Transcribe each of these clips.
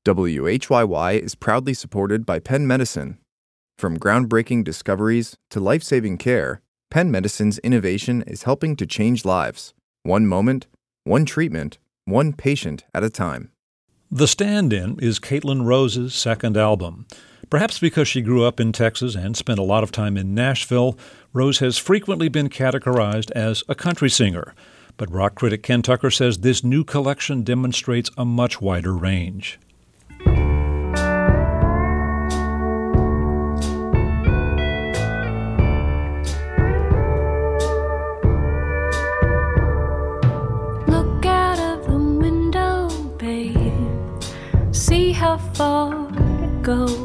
WHYY is proudly supported by Penn Medicine. From groundbreaking discoveries to life-saving care, Penn Medicine's innovation is helping to change lives. One moment, one treatment, one patient at a time. The Stand-In is Caitlin Rose's second album. Perhaps because she grew up in Texas and spent a lot of time in Nashville, Rose has frequently been categorized as a country singer. But rock critic Ken Tucker says this new collection demonstrates a much wider range. Look out of the window, babe. See how far it goes.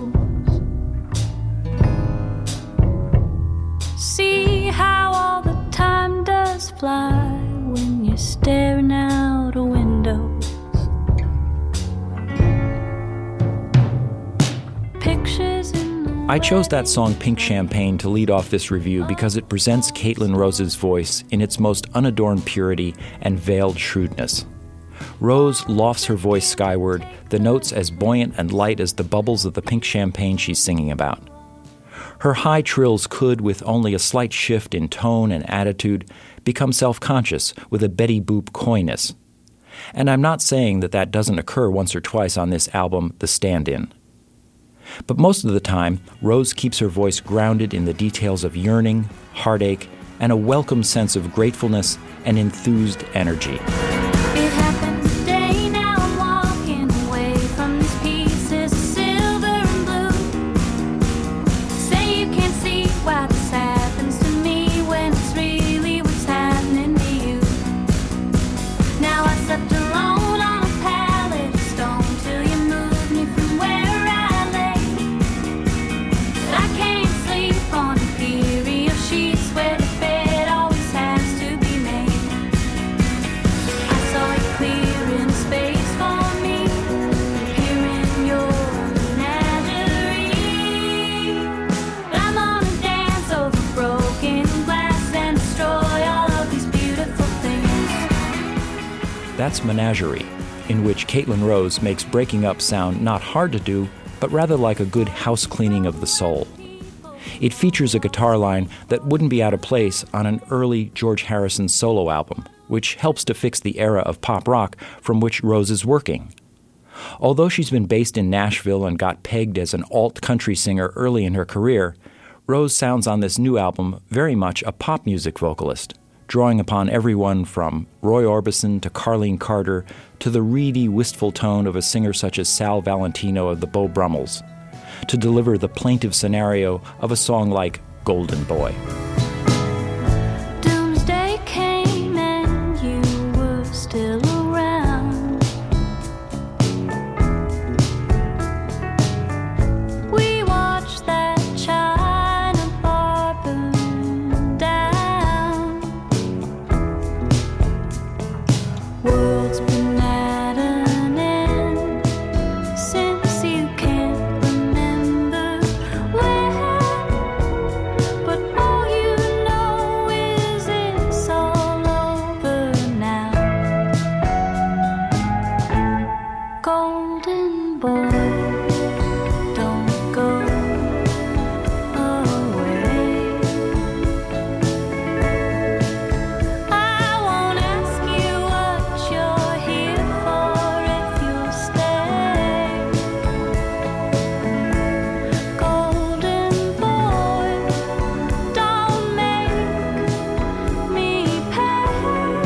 See how all the time does fly when you're staring out a window. Pictures in the I chose that song Pink Champagne to lead off this review because it presents Caitlin Rose's voice in its most unadorned purity and veiled shrewdness. Rose lofts her voice skyward, the notes as buoyant and light as the bubbles of the pink champagne she's singing about. Her high trills could, with only a slight shift in tone and attitude, become self-conscious with a Betty Boop coyness. And I'm not saying that doesn't occur once or twice on this album, The Stand-In. But most of the time, Rose keeps her voice grounded in the details of yearning, heartache, and a welcome sense of gratefulness and enthused energy. It happens today, now I'm walking away from these pieces of silver and blue. Say you can't see why this happens to me when it's really what's happening to you. Now I slept alone on a pallet of stone till you moved me from where I lay. But I can't sleep on imperial sheets where the bed always has to be made. I saw it clear in space for me, here in your menagerie. But I'm gonna dance over broken glass and destroy all of these beautiful things. That's Menagerie, in which Caitlin Rose makes breaking up sound not hard to do, but rather like a good house cleaning of the soul. It features a guitar line that wouldn't be out of place on an early George Harrison solo album, which helps to fix the era of pop rock from which Rose is working. Although she's been based in Nashville and got pegged as an alt-country singer early in her career, Rose sounds on this new album very much a pop music vocalist, drawing upon everyone from Roy Orbison to Carlene Carter to the reedy, wistful tone of a singer such as Sal Valentino of the Beau Brummels, to deliver the plaintive scenario of a song like Golden Boy. Doomsday came and you were still around. We watched that China bar burn down. World's been at an end since you can't remember when. But all you know is it's all over now. Golden boy, don't go away. I won't ask you what you're here for if you'll stay. Golden boy, don't make me pay.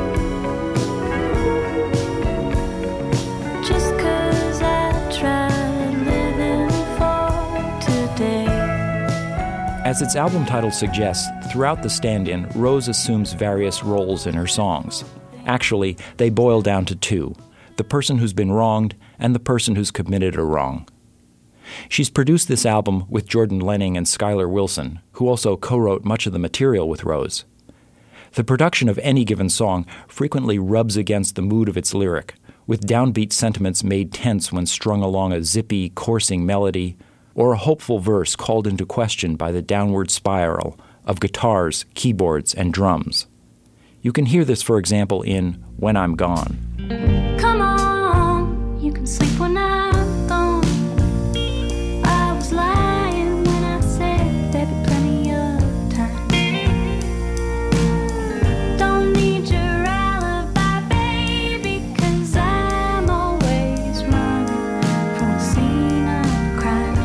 Just 'cause I tried living for today. As its album title suggests, throughout The Stand-In, Rose assumes various roles in her songs. Actually, they boil down to two: the person who's been wronged and the person who's committed a wrong. She's produced this album with Jordan Lenning and Skylar Wilson, who also co-wrote much of the material with Rose. The production of any given song frequently rubs against the mood of its lyric, with downbeat sentiments made tense when strung along a zippy, coursing melody, or a hopeful verse called into question by the downward spiral of guitars, keyboards, and drums. You can hear this, for example, in When I'm Gone. Come on, you can sleep when I I'm gone. I was lying when I said there'd be plenty of time. Don't need your alibi, baby, 'cause I'm always running from the scene of the crime.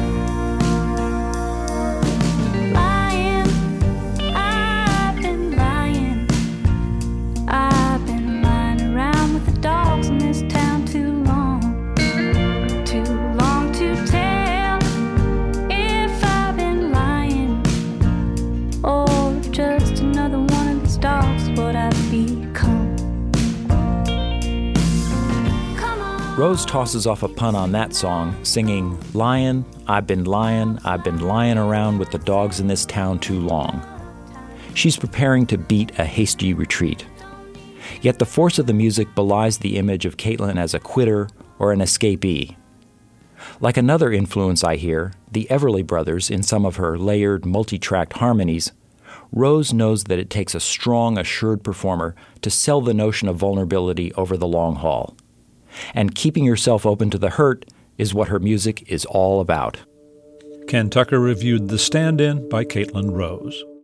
Lying, I've been lying. I've been lying around with the dogs in this town too long to tell if I've been lying or just another one of these dogs, what I've become. Come on. Rose tosses off a pun on that song, singing, "Lyin', I've been lying around with the dogs in this town too long." She's preparing to beat a hasty retreat. Yet the force of the music belies the image of Caitlin as a quitter or an escapee. Like another influence I hear, the Everly Brothers in some of her layered, multi-tracked harmonies, Rose knows that it takes a strong, assured performer to sell the notion of vulnerability over the long haul. And keeping yourself open to the hurt is what her music is all about. Ken Tucker reviewed The Stand-In by Caitlin Rose.